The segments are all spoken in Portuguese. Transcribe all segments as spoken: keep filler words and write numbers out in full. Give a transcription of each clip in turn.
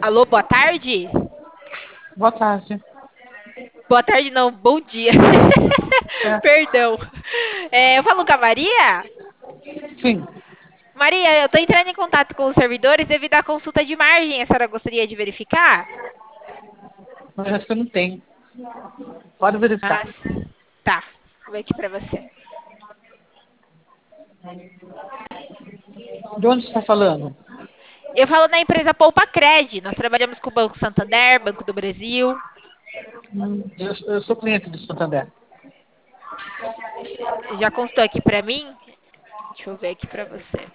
Alô, boa tarde? Boa tarde. Boa tarde, não, bom dia. É, Perdão. É, eu falo com a Maria? sim, Maria, eu tô entrando em contato com os servidores devido à consulta de margem. A senhora gostaria de verificar? mas acho que eu não tenho. Pode verificar. Ah, tá. Vou ver aqui pra você. De onde você está falando? Eu falo na empresa Poupa Cred. Nós trabalhamos com o Banco Santander, Banco do Brasil. Hum, Eu, eu sou cliente do Santander. Já consultou aqui pra mim? Deixa eu ver aqui pra você.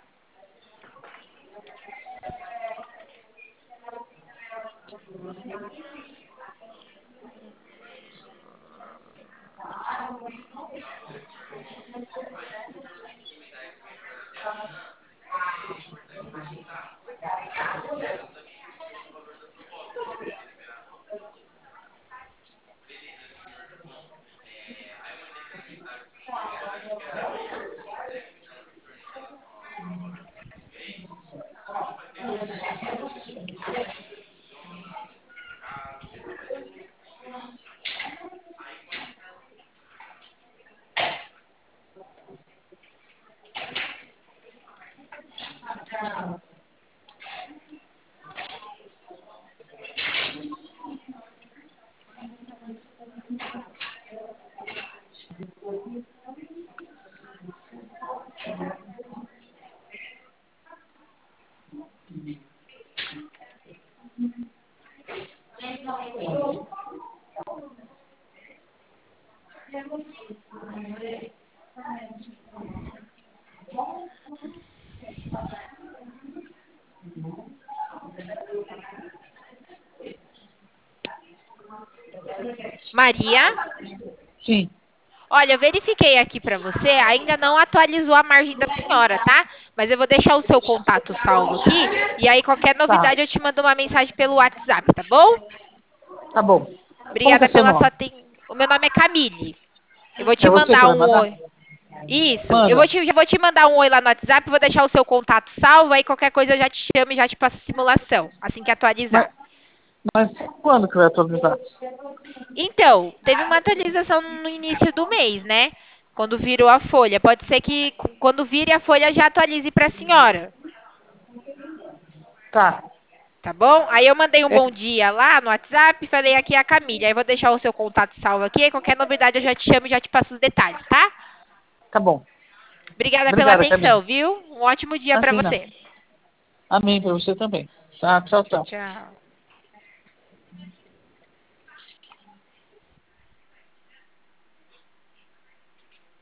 Maria? Sim, Olha, eu verifiquei aqui pra você, ainda não atualizou a margem da senhora, tá? Mas eu vou deixar o seu contato salvo aqui e aí qualquer tá, novidade eu te mando uma mensagem pelo WhatsApp, tá bom? tá bom. Como que é Obrigada seu pela sua nome? aten... O meu nome é Camille. Eu vou te É você que mandar vai um mandar? oi. Isso. Eu vou Manda. te, já vou te mandar um oi lá no WhatsApp, vou deixar o seu contato salvo, aí qualquer coisa eu já te chamo e já te passo a simulação, assim que Mas, atualizar. mas quando que vai atualizar? Então, teve uma atualização no início do mês, né? Quando virou a folha. Pode ser que c- quando vire a folha já atualize para a senhora, Tá. tá bom? Aí eu mandei um É, bom dia lá no WhatsApp, falei aqui é a Camila. Aí vou deixar o seu contato salvo aqui, aí qualquer novidade eu já te chamo e já te passo os detalhes, tá? tá bom. Obrigada pela Obrigada, atenção, Camille. viu? Um ótimo dia para Imagina. você. Amém para você também. Tá, tchau, tchau. Tchau.